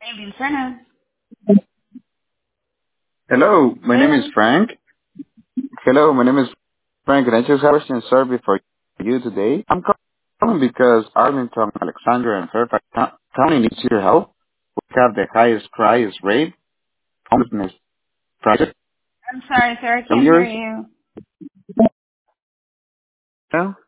Vincent. Hello, my name is Hello. Frank. Hello, my name is Frank, and I just have a question survey for you today. I'm calling because Arlington, Alexandria, and Fairfax County needs your help. We have the highest rate homelessness project. I'm sorry, sir. I Of can't hear yours? you. Yeah?